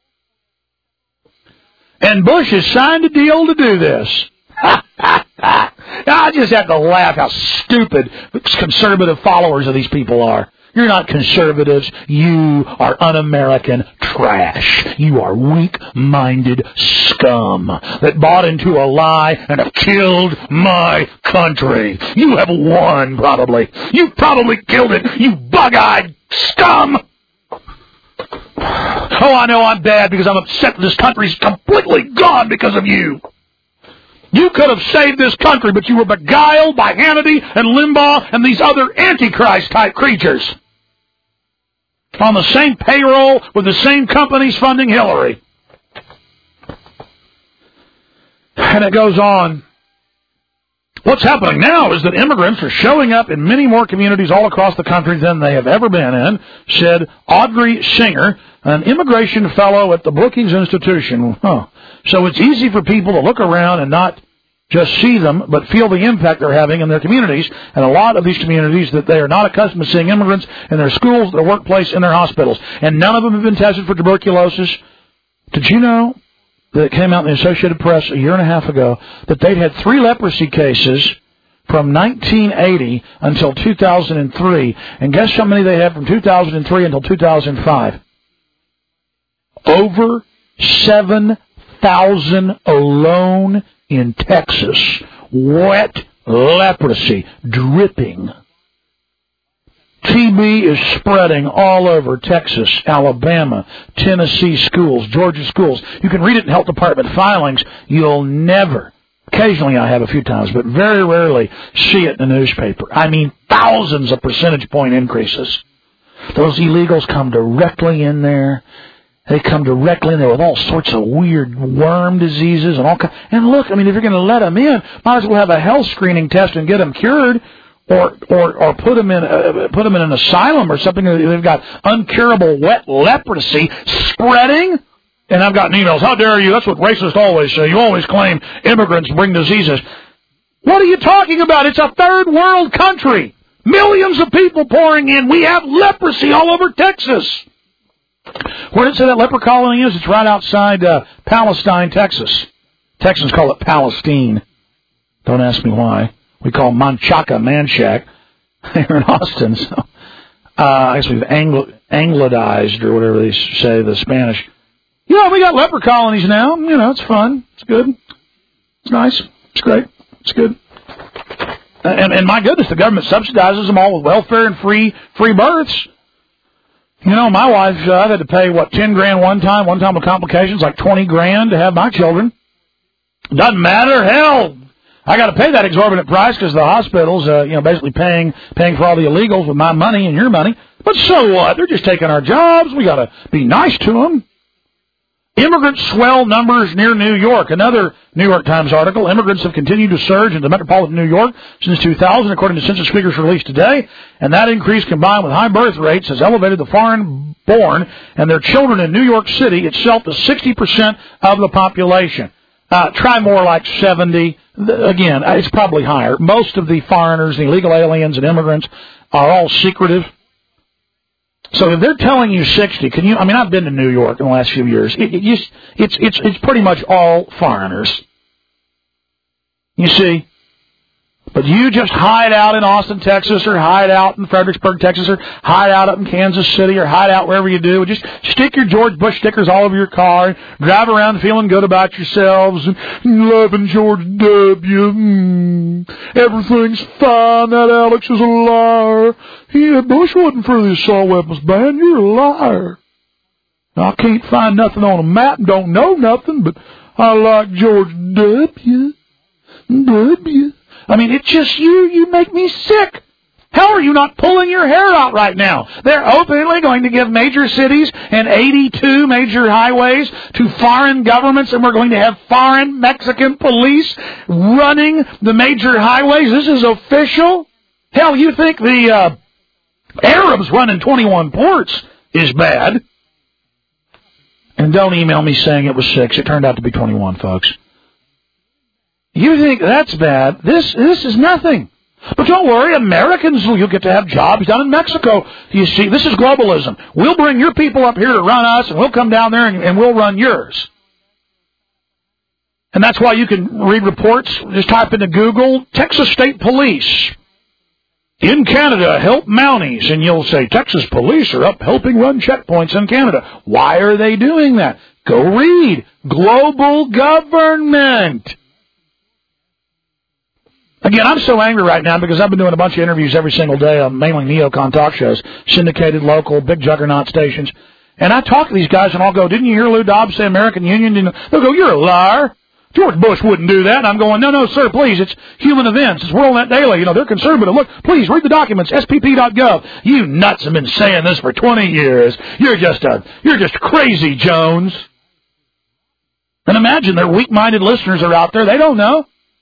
And Bush has signed a deal to do this. I just have to laugh how stupid conservative followers of these people are. You're not conservatives. You are un-American trash. You are weak-minded scum that bought into a lie and have killed my country. You have won, probably. You probably killed it, you bug-eyed scum. Oh, I know I'm bad because I'm upset that this country's completely gone because of you. You could have saved this country, but you were beguiled by Hannity and Limbaugh and these other Antichrist-type creatures. on the same payroll with the same companies funding Hillary. And it goes on. What's happening now is that immigrants are showing up in many more communities all across the country than they have ever been in, said Audrey Singer, an immigration fellow at the Brookings Institution. So it's easy for people to look around and not just see them, but feel the impact they're having in their communities. And a lot of these communities that they are not accustomed to seeing immigrants in their schools, their workplace, in their hospitals. And none of them have been tested for tuberculosis. Did you know that it came out in the Associated Press a year and a half ago that they'd had 3 leprosy cases from 1980 until 2003. And guess how many they had from 2003 until 2005? Over 7,000 alone in Texas. Wet leprosy, dripping. TB is spreading all over Texas, Alabama, Tennessee schools, Georgia schools. You can read it in health department filings. You'll never, occasionally I have a few times, but very rarely see it in the newspaper. I mean, thousands of percentage point increases. Those illegals come directly in there. They come directly in there with all sorts of weird worm diseases and all kinds. And look, I mean, if you're going to let them in, might as well have a health screening test and get them cured. Or put them in an asylum or something. They've got uncurable wet leprosy spreading. And I've gotten emails, how dare you? That's what racists always say. You always claim immigrants bring diseases. What are you talking about? It's a third world country. Millions of people pouring in. We have leprosy all over Texas. Where did it say that leper colony is? It's right outside Palestine, Texas. Texans call it Palestine. Don't ask me why. We call Manchaca Manchac here in Austin. So, I guess we've Anglicized or whatever they say, the Spanish. Yeah, we got leper colonies now. You know, it's fun. It's good. It's nice. It's great. It's good. And my goodness, the government subsidizes them all with welfare and free births. You know, my wife, I've had to pay, $10,000 one time with complications, like $20,000 to have my children. Doesn't matter. Hell, I got to pay that exorbitant price because the hospital's, basically paying for all the illegals with my money and your money. But so what? They're just taking our jobs. We got to be nice to them. Immigrants swell numbers near New York. Another New York Times article. Immigrants have continued to surge into metropolitan New York since 2000, according to census figures released today. And that increase, combined with high birth rates, has elevated the foreign-born and their children in New York City itself to 60% of the population. Try more like 70. Again, it's probably higher. Most of the foreigners, the illegal aliens and immigrants are all secretive. So if they're telling you 60, can you? I mean, I've been to New York in the last few years. It's pretty much all foreigners. You see. But you just hide out in Austin, Texas, or hide out in Fredericksburg, Texas, or hide out up in Kansas City, or hide out wherever you do. Just stick your George Bush stickers all over your car, drive around feeling good about yourselves, and loving George W. Everything's fine. That Alex is a liar. Bush wasn't for the assault weapons ban. You're a liar. Now, I can't find nothing on a map and don't know nothing, but I like George W. I mean, it's just you make me sick. How are you not pulling your hair out right now? They're openly going to give major cities and 82 major highways to foreign governments, and we're going to have foreign Mexican police running the major highways. This is official. Hell, you think the Arabs running 21 ports is bad. And don't email me saying it was 6. It turned out to be 21, folks. You think that's bad. This is nothing. But don't worry, Americans, you'll get to have jobs down in Mexico. You see, this is globalism. We'll bring your people up here to run us, and we'll come down there and we'll run yours. And that's why you can read reports. Just type into Google, Texas State Police in Canada help Mounties, and you'll say, Texas police are up helping run checkpoints in Canada. Why are they doing that? Go read. Global government. Again, I'm so angry right now because I've been doing a bunch of interviews every single day on mainly neocon talk shows, syndicated, local, big juggernaut stations. And I talk to these guys and I'll go, didn't you hear Lou Dobbs say American Union? They'll go, you're a liar. George Bush wouldn't do that. And I'm going, no, sir, please. It's Human Events. It's WorldNet Daily. They're conservative. Look, please read the documents. SPP.gov. You nuts have been saying this for 20 years. You're just crazy, Jones. And imagine their weak-minded listeners are out there. They don't know.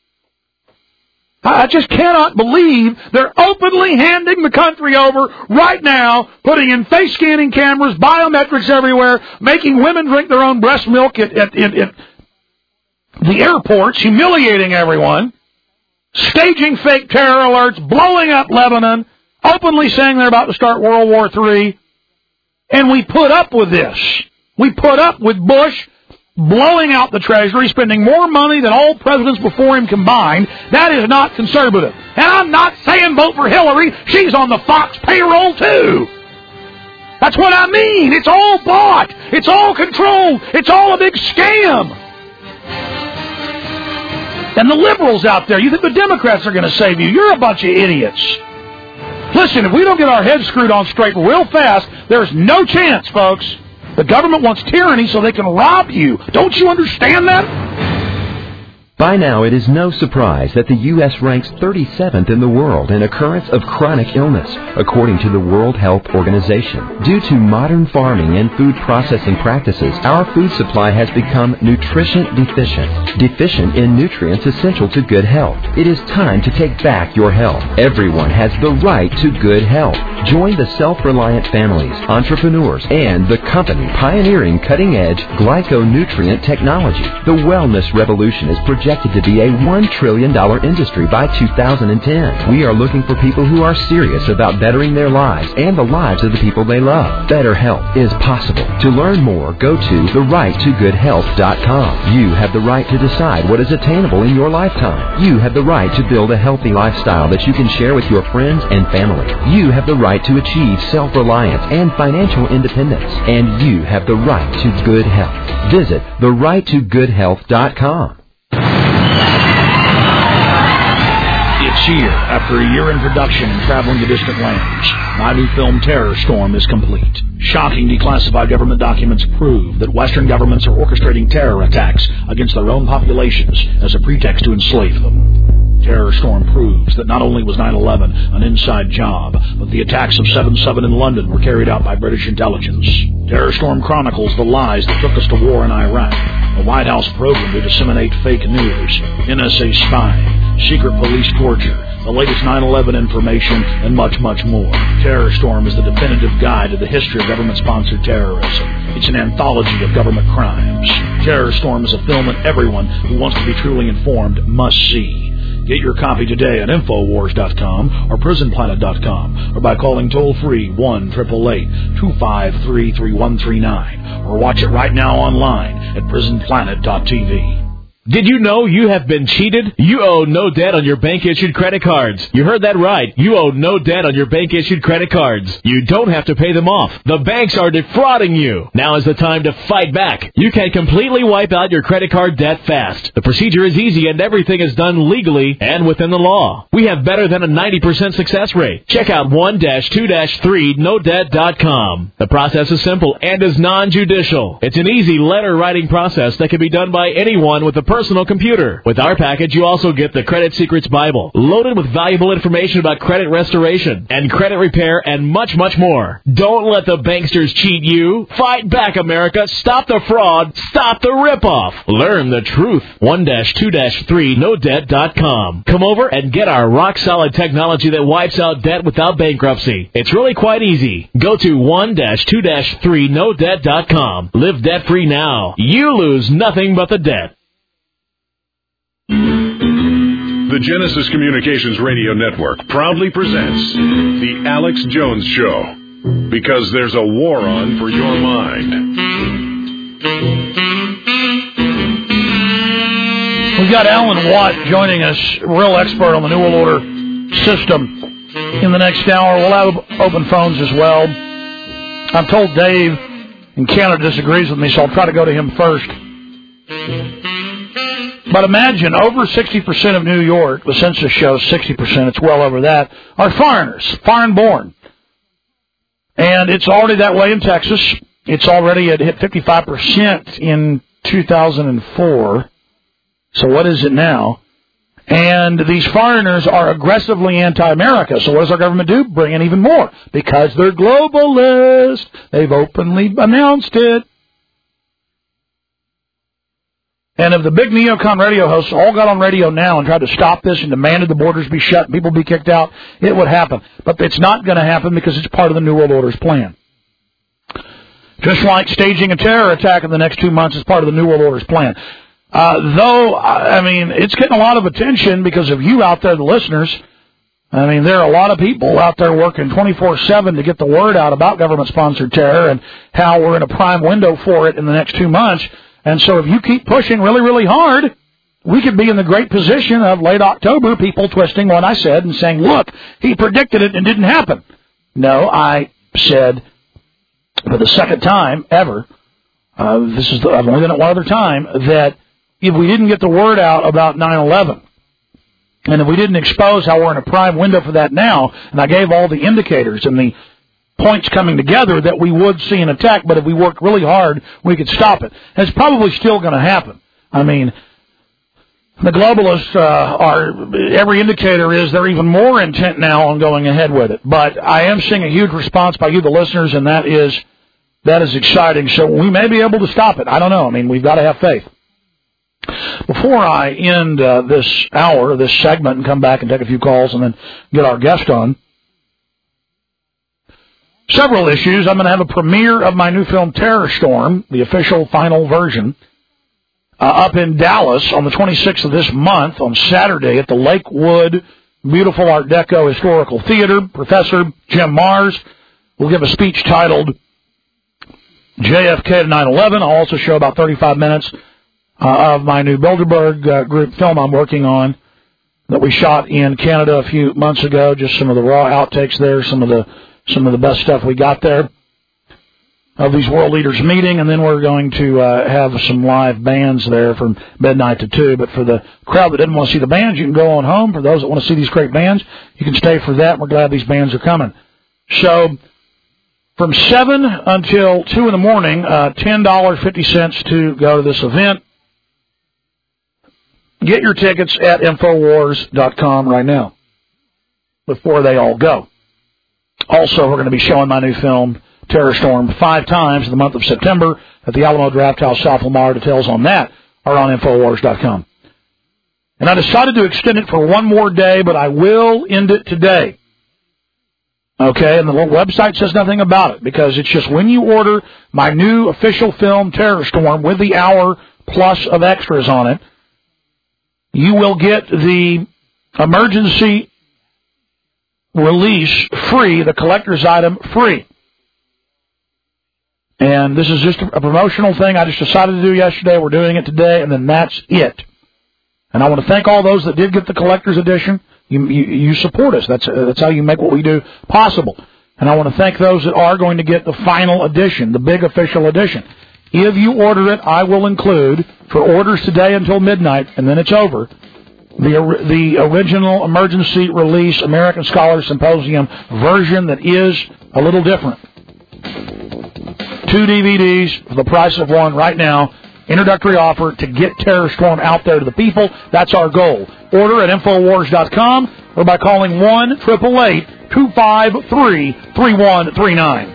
I just cannot believe they're openly handing the country over right now, putting in face scanning cameras, biometrics everywhere, making women drink their own breast milk at the airports, humiliating everyone, staging fake terror alerts, blowing up Lebanon, openly saying they're about to start World War III. And we put up with this. We put up with Bush blowing out the Treasury, spending more money than all presidents before him combined. That is not conservative. And I'm not saying vote for Hillary. She's on the Fox payroll, too. That's what I mean. It's all bought. It's all controlled. It's all a big scam. And the liberals out there, you think the Democrats are going to save you. You're a bunch of idiots. Listen, if we don't get our heads screwed on straight real fast, there's no chance, folks. The government wants tyranny so they can rob you. Don't you understand that? By now, it is no surprise that the U.S. ranks 37th in the world in occurrence of chronic illness, according to the World Health Organization. Due to modern farming and food processing practices, our food supply has become nutrition deficient in nutrients essential to good health. It is time to take back your health. Everyone has the right to good health. Join the self-reliant families, entrepreneurs, and the company pioneering cutting-edge glyconutrient technology. The wellness revolution is projected to be a $1 trillion industry by 2010. We are looking for people who are serious about bettering their lives and the lives of the people they love. Better health is possible. To learn more, go to therighttogoodhealth.com. You have the right to decide what is attainable in your lifetime. You have the right to build a healthy lifestyle that you can share with your friends and family. You have the right to achieve self-reliance and financial independence. And you have the right to good health. Visit therighttogoodhealth.com. It's here, after a year in production and traveling to distant lands. My new film, Terror Storm, is complete. Shocking declassified government documents prove that Western governments are orchestrating terror attacks against their own populations as a pretext to enslave them. Terror Storm proves that not only was 9/11 an inside job, but the attacks of 7/7 in London were carried out by British intelligence. Terror Storm chronicles the lies that took us to war in Iraq, a White House program to disseminate fake news, NSA spying, secret police torture, the latest 9/11 information, and much, much more. Terror Storm is the definitive guide to the history of government-sponsored terrorism. It's an anthology of government crimes. Terror Storm is a film that everyone who wants to be truly informed must see. Get your copy today at Infowars.com or PrisonPlanet.com or by calling toll-free 1-888-253-3139 or watch it right now online at PrisonPlanet.tv. Did you know you have been cheated? You owe no debt on your bank-issued credit cards. You heard that right. You owe no debt on your bank-issued credit cards. You don't have to pay them off. The banks are defrauding you. Now is the time to fight back. You can completely wipe out your credit card debt fast. The procedure is easy and everything is done legally and within the law. We have better than a 90% success rate. Check out 1-2-3nodebt.com. The process is simple and is non-judicial. It's an easy letter-writing process that can be done by anyone with a personal computer. With our package, you also get the Credit Secrets Bible, loaded with valuable information about credit restoration and credit repair and much, much more. Don't let the banksters cheat you. Fight back, America. Stop the fraud. Stop the ripoff. Learn the truth. 1-2-3nodebt.com. Come over and get our rock-solid technology that wipes out debt without bankruptcy. It's really quite easy. Go to 1-2-3nodebt.com. Live debt-free now. You lose nothing but the debt. The Genesis Communications Radio Network proudly presents The Alex Jones Show, because there's a war on for your mind. We've got Alan Watt joining us, real expert on the New World Order system. In the next hour, we'll have open phones as well. I'm told Dave in Canada disagrees with me, so I'll try to go to him first. But imagine, over 60% of New York, the census shows 60%, it's well over that, are foreigners, foreign-born. And it's already that way in Texas. It's already hit 55% in 2004. So what is it now? And these foreigners are aggressively anti-America. So what does our government do? Bring in even more. Because they're globalist. They've openly announced it. And if the big neocon radio hosts all got on radio now and tried to stop this and demanded the borders be shut and people be kicked out, it would happen. But it's not going to happen because it's part of the New World Order's plan. Just like staging a terror attack in the next 2 months is part of the New World Order's plan. It's getting a lot of attention because of you out there, the listeners. I mean, there are a lot of people out there working 24/7 to get the word out about government-sponsored terror and how we're in a prime window for it in the next 2 months. And so if you keep pushing really, really hard, we could be in the great position of late October, people twisting what I said and saying, look, he predicted it and it didn't happen. No, I said for the second time ever, I've only done it one other time, that if we didn't get the word out about 9/11, and if we didn't expose how we're in a prime window for that now, and I gave all the indicators and the points coming together that we would see an attack, but if we worked really hard, we could stop it. And it's probably still going to happen. I mean, the globalists every indicator is they're even more intent now on going ahead with it. But I am seeing a huge response by you, the listeners, and that is exciting. So we may be able to stop it. I don't know. I mean, we've got to have faith. Before I end this hour, this segment, and come back and take a few calls and then get our guest on, several issues. I'm going to have a premiere of my new film, Terror Storm, the official final version, up in Dallas on the 26th of this month on Saturday at the Lakewood Beautiful Art Deco Historical Theater. Professor Jim Mars will give a speech titled JFK to 9/11. I'll also show about 35 minutes of my new Bilderberg group film I'm working on that we shot in Canada a few months ago. Just some of the raw outtakes there, some of the best stuff we got there of these world leaders meeting, and then we're going to have some live bands there from midnight to 2. But for the crowd that didn't want to see the bands, you can go on home. For those that want to see these great bands, you can stay for that. We're glad these bands are coming. So from 7 until 2 in the morning, $10.50 to go to this event. Get your tickets at Infowars.com right now before they all go. Also, we're going to be showing my new film, Terror Storm, 5 times in the month of September at the Alamo Drafthouse, South Lamar. Details on that are on Infowars.com. And I decided to extend it for one more day, but I will end it today. Okay, and the website says nothing about it because it's just when you order my new official film, Terror Storm, with the hour plus of extras on it, you will get the emergency release free, the collector's item free. And this is just a promotional thing I just decided to do yesterday. We're doing it today, and then that's it. And I want to thank all those that did get the collector's edition. You support us. That's how you make what we do possible. And I want to thank those that are going to get the final edition, the big official edition. If you order it, I will include, for orders today until midnight, and then it's over, the original emergency release American Scholars Symposium version that is a little different. 2 DVDs for the price of one right now. Introductory offer to get Terror Storm out there to the people. That's our goal. Order at Infowars.com or by calling 1-888-253-3139.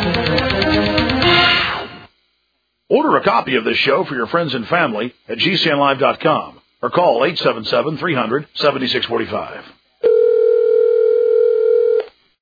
Order a copy of this show for your friends and family at GCNlive.com or call 877-300-7645.